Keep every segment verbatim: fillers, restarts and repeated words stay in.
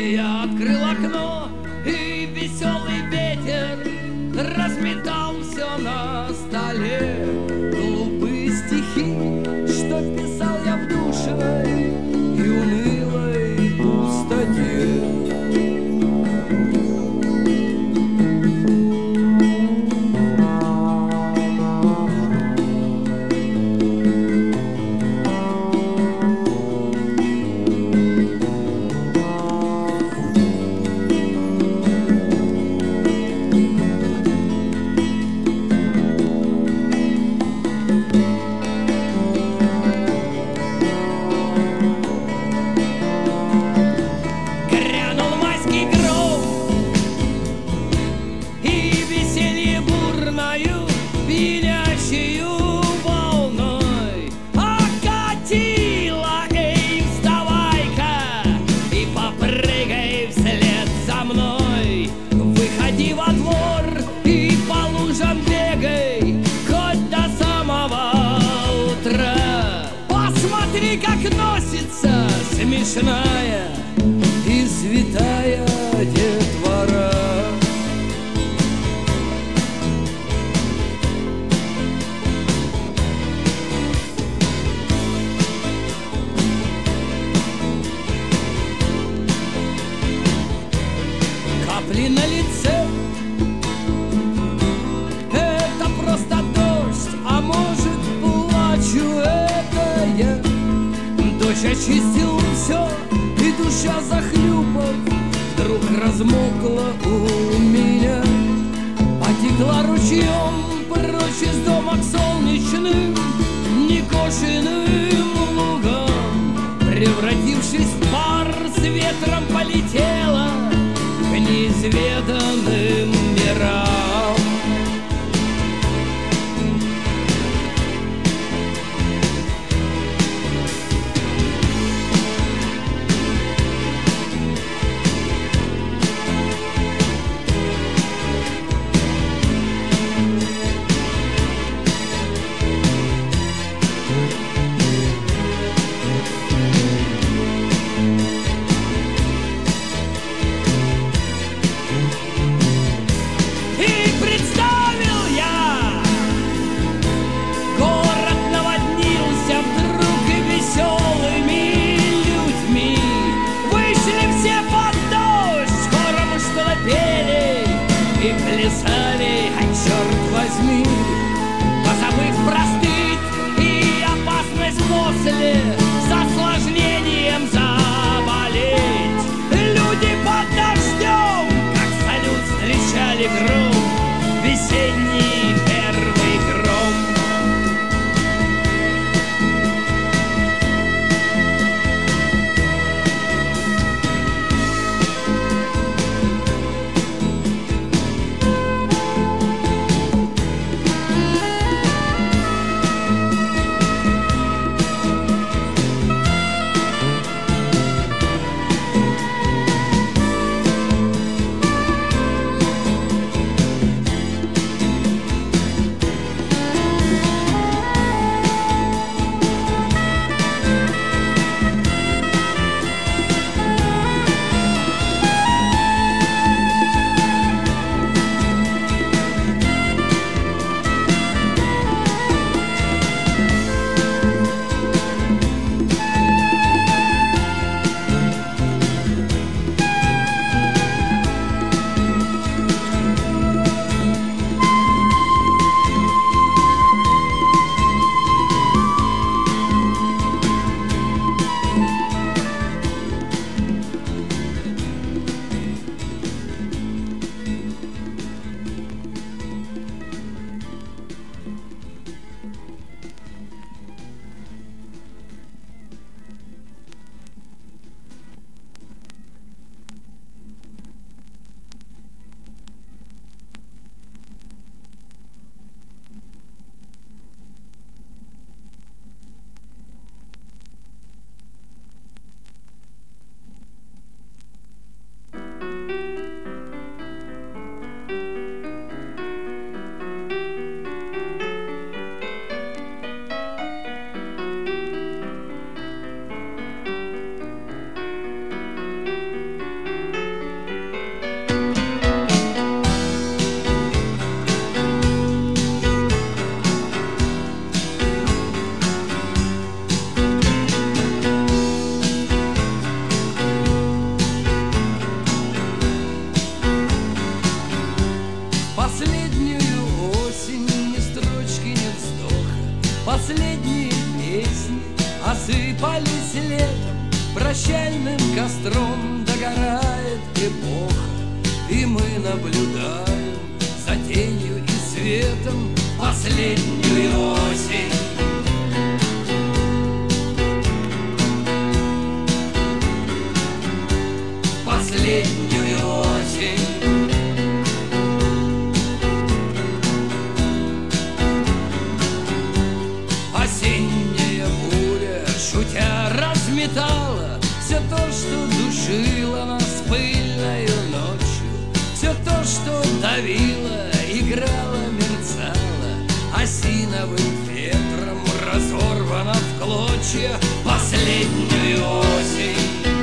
Я открыл окно, и веселый ветер разметал все на столе. Глупые стихи, что писал я в душе и унылой пустоте. Смешная и святая детвора. Капли на лице — это просто дождь, а может, плачу, это я. Дождь очистил все, и душа, захлюпав, вдруг размокла у меня. Потекла ручьем прочь из дома к солнечным, некошенным лугам. Превратившись в пар, с ветром полетела к неизведанным мирам. рассыпались летом, прощальным костром догорает эпоха, и мы наблюдаем за тенью и светом последнюю осень. Последнюю осень. Осенняя буря, шутя, разметала все то, что душило нас пыльною ночью, все то, что давило, играло, мерцало, осиновым ветром разорвано в клочья последнюю осень.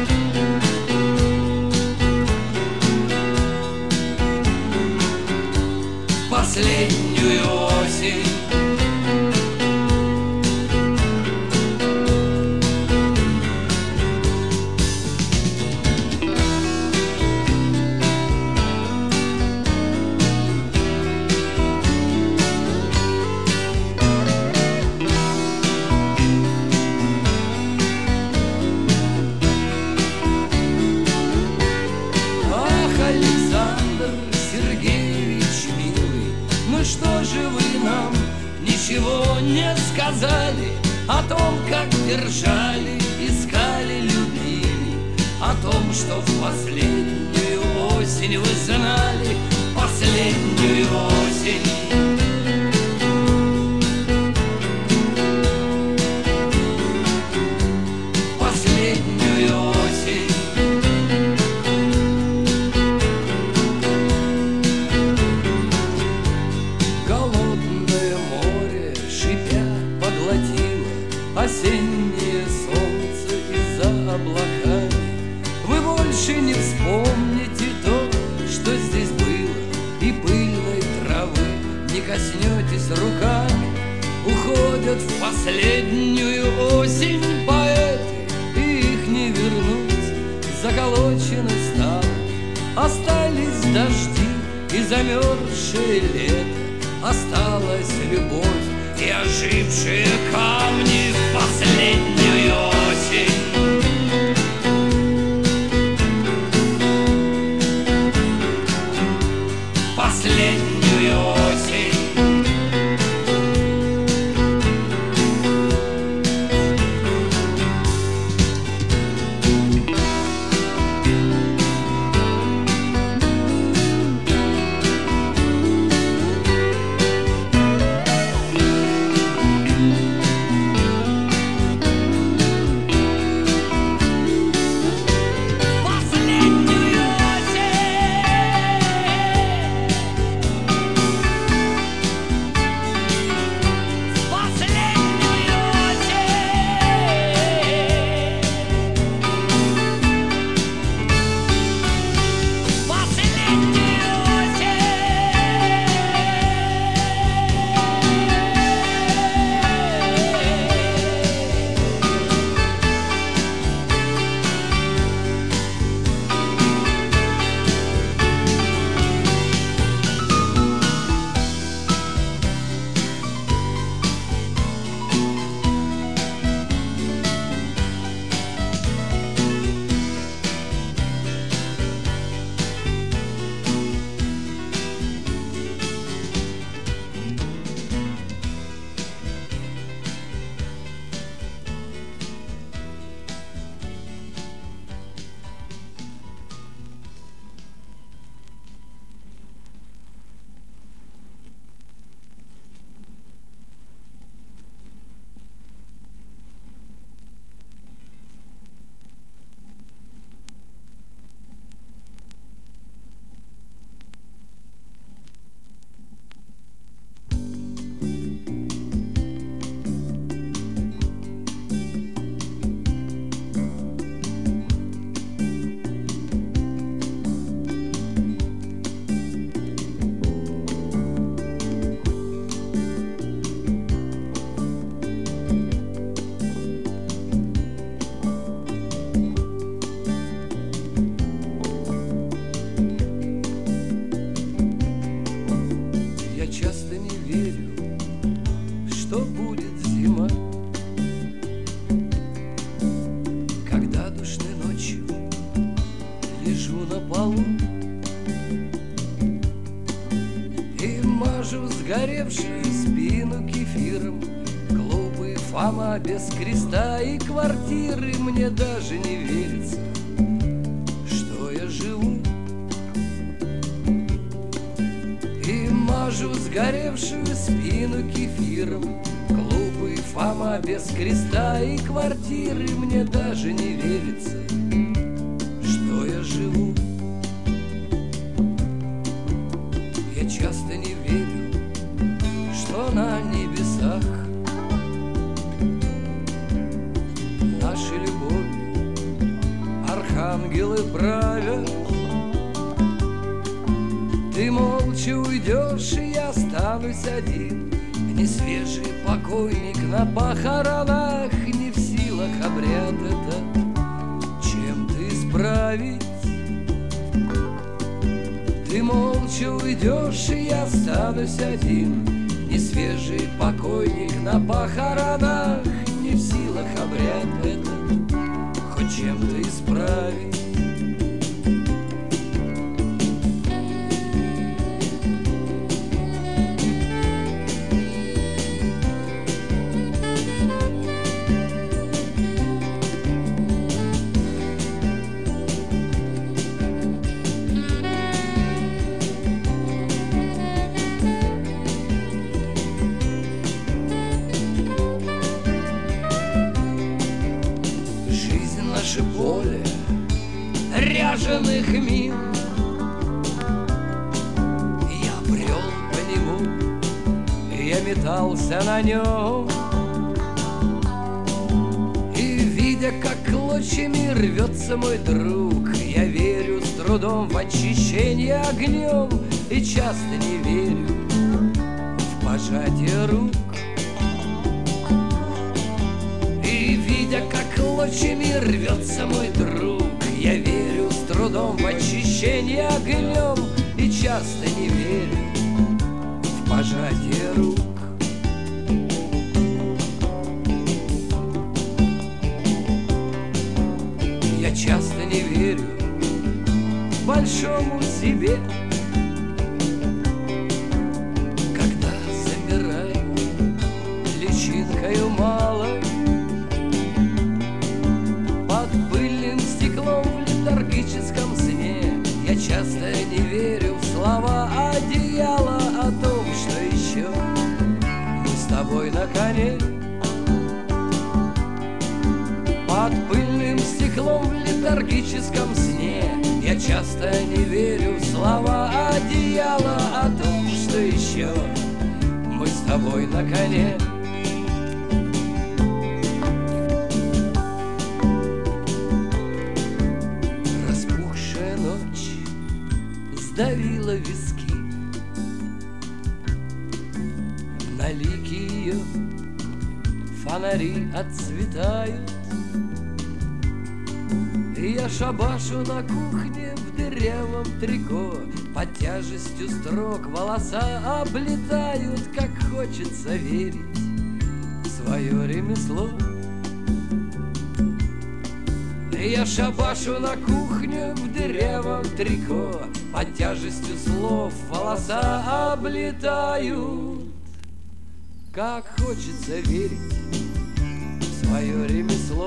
Последнюю осень. Что же вы нам ничего не сказали о том, как держали, искали, любили, о том, что в последнюю осень вы знали, последнюю осень. Последнюю осень. Осеннее солнце из-за облаками. Вы больше не вспомните то, что здесь было, и пыльной травы не коснетесь руками. Уходят в последнюю осень поэты, и их не вернуть, заколочены стало. Остались дожди и замерзшее лето, осталась любовь и ожившие камни в последнюю осень. Последнюю осень. лежу на полу и мажу сгоревшую спину кефиром. Глупый Фома без креста и квартиры. Мне даже не верится, что я живу. И мажу сгоревшую спину кефиром. Глупый Фома без креста и квартиры. Мне даже не верится, что я живу. Я часто не верю, что на небесах нашей любовью архангелы правят. Ты молча уйдешь, и я останусь один. Несвежий покойник на похоронах. Не в силах обряд этот чем-то исправить. Ты молча уйдешь, и я останусь один. Несвежий покойник на похоронах. Не в силах обряд этот хоть чем-то исправить. Наше поле ряженых мин. Я брел по нему, я метался на нем. И видя, как клочьями рвется мой друг, я верю с трудом в очищение огнем. И часто не верю в пожатие рук. И видя, как клочьями рвется мой друг, я верю с трудом в очищение огнем. И часто не верю в пожатие рук. Я часто не верю большому себе, когда замираю личинкою малой под пыльным стеклом в летаргическом сне. Я часто не верю в слова одеяла о том, что еще мы с тобой на коне. Под пыльным стеклом в летаргическом сне. Я часто не верю в слова одеяла о том, что еще мы с тобой на коне. Распухшая ночь сдавила виски, на лике ее фонари отцветают. И я шабашу на кухне в дырявом трико. Под тяжестью строк волоса облетают. Как хочется верить в свое ремесло. И я шабашу на кухне в дырявом трико. Под тяжестью слов волоса облетают. Как хочется верить в свое ремесло.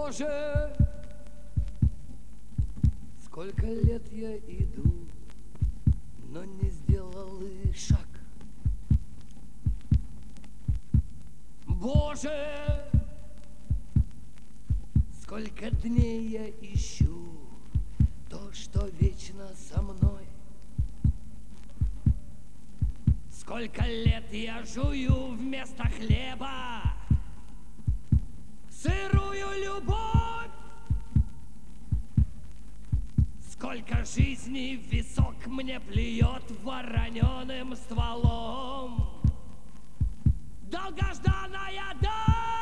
Боже, сколько лет я иду, но не сделал и шаг. Боже, сколько дней я ищу то, что вечно со мной. Сколько лет я жую вместо хлеба сырую любовь. Сколько жизней в висок мне плюет вороненым стволом долгожданная даль.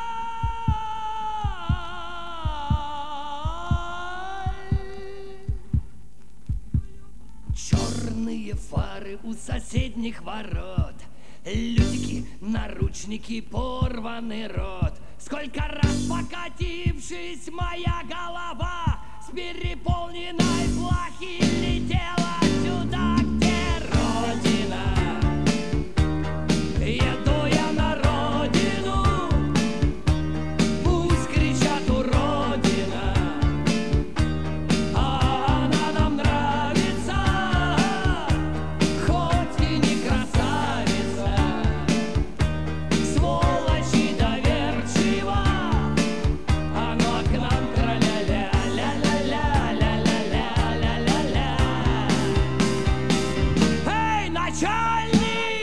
Черные фары у соседних ворот, лютики, наручники, порванный рот. Сколько раз покатившись, моя голова с переполненной плахи летела сюда, где Родина. Еду я на родину, пусть кричат уродина, а она нам нравится, хоть и не красавица, сволочь и доверчива, оно к нам тра-ля-ля, ля-ля-ля-ля-ля-ля-ля-ля-ля. Эй, начальник!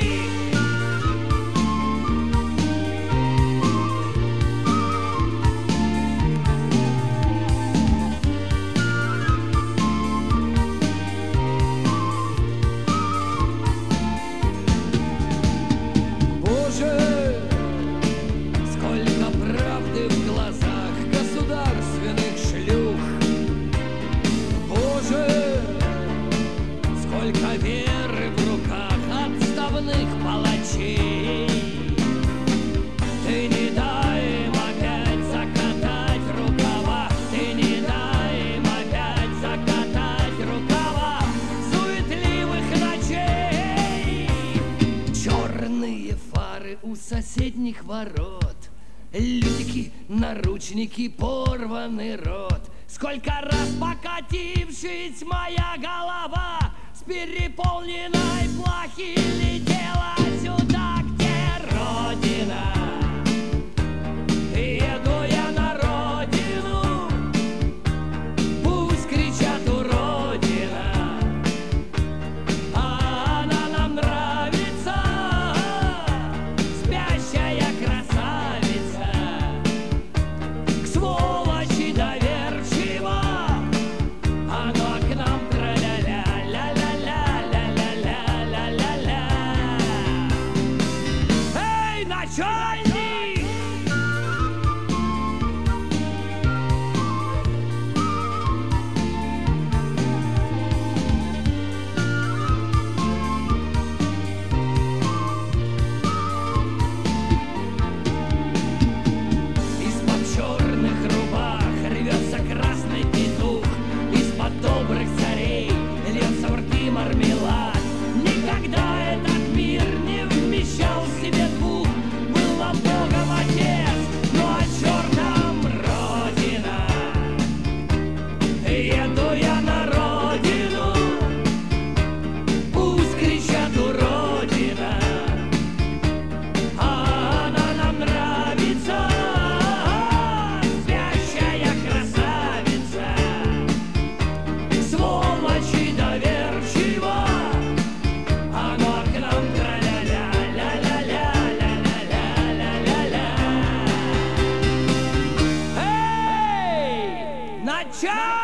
Боже, сколько правды в глазах государственных шлюх. Боже, сколько веры в руках отставных палачей. Ты не дай им опять закатать рукава, ты не дай им опять закатать рукава суетливых ночей. Черные фары у соседних ворот, лютики, наручники, порванный рот. Сколько раз покатившись, моя голова с переполненной плахи летела сюда, где Родина. Еду я на родину, пусть кричат уродина, а она нам нравится, спящая красавица, к сволочи доверчива, оно к нам тра-ля-ля, ля-ля-ля-ля-ля-ля-ля-ля-ля. Эй, начальник! Из-под черных рубах рвется красный петух, из-под добрых царей льется в рты мармелад. Никогда этот мир не вмещал в себе двух. Был нам Богом Отец, но о чертом Родина. Еду я на родину, пусть кричат уродина, а она нам нравится, спящая красавица, сволочь и доверчива, оно к нам тра-ля-ля, ля-ля-ля-ля-ля-ля-ля-ля. Эй, начальник!